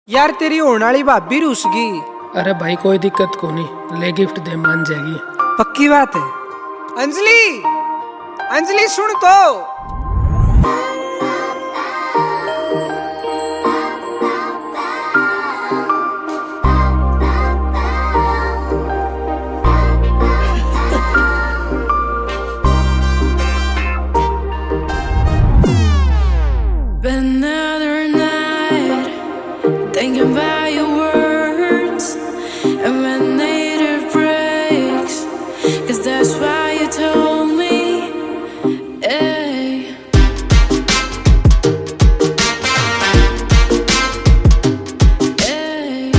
यार तेरी होने वाली भाभी रूस गई। अरे भाई कोई दिक्कत को नहीं, ले गिफ्ट दे, मान जाएगी। पक्की बात है। अंजलि, अंजलि सुन तो। Another night thinking about your words, and when nature breaks, 'cause that's why you told me, hey. Hey.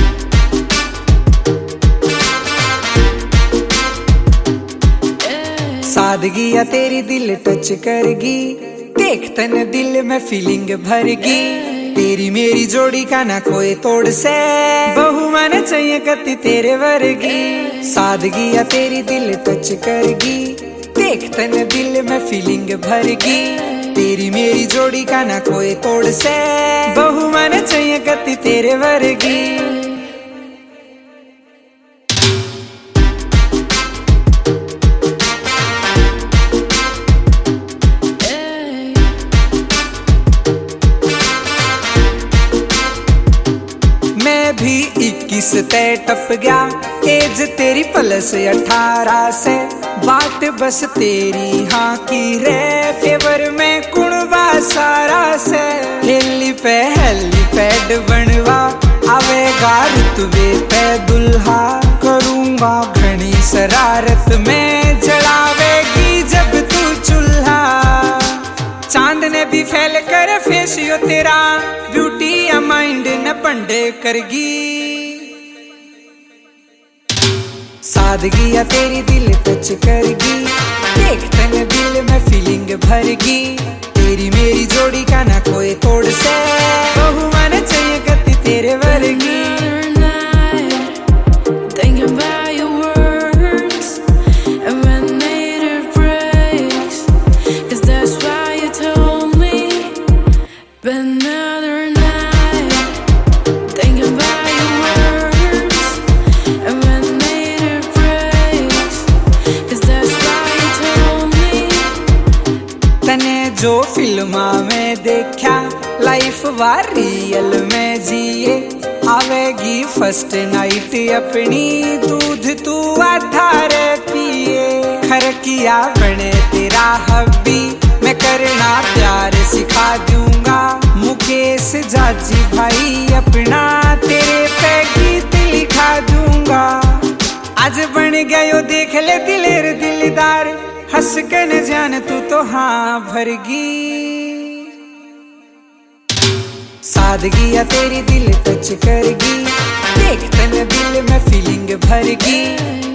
Hey. सादगी या तेरी दिल टच करगी, देख तन दिल में फीलिंग भरगी। तेरी मेरी जोड़ी का ना कोई तोड़ से, बहू मन चाहिए कति तेरे वर्गी। सादगी या तेरी दिल टच करगी, देख तन दिल में फीलिंग भरगी। तेरी मेरी जोड़ी का ना कोई तोड़ से, बहू मन चाहिए कति तेरे वर्गी। भी 21 तय टप गया, एज तेरी प्लस 18 से। बात बस तेरी हाँ की रे, फेवर में कुणबा सारा से। हेली पे हेलीपैड बनवा, आवेगा रुतबे पे दुल्हा। करूंगा घनी शरारत में, जलावेगी जब तू चूल्हा। चांद ने भी फैल कर फेसियो तेरा, ब्यूटी या माइंड न पंडे करगी। सादगी या तेरी दिल टच करगी, देख तन दिल में फीलिंग भरगी। तेरी मेरी जोड़ी का ना कोई तोड़ से, बहू मन चाहिए कति तेरे वर्गी। Another night thinking about your words, and when nature breaks, 'cause that's why you told me. तने जो फिल्मा में देखा, लाइफ वार रियल में जिए। आवेगी फर्स्ट नाइट अपनी, दूध तू आधार पिए। खरकिया बने तेरा हब्बी, मैं करना प्यार सिखा दूंगा। मुकेश जाजी भाई अपना, तेरे पे गीत लिखा दूंगा। आज बन गयो देख ले दिलेर दिलदार, हंस के न जान तू तो हाँ भरगी। सादगी या तेरी दिल टच करगी, देख तन दिल में फीलिंग भरगी।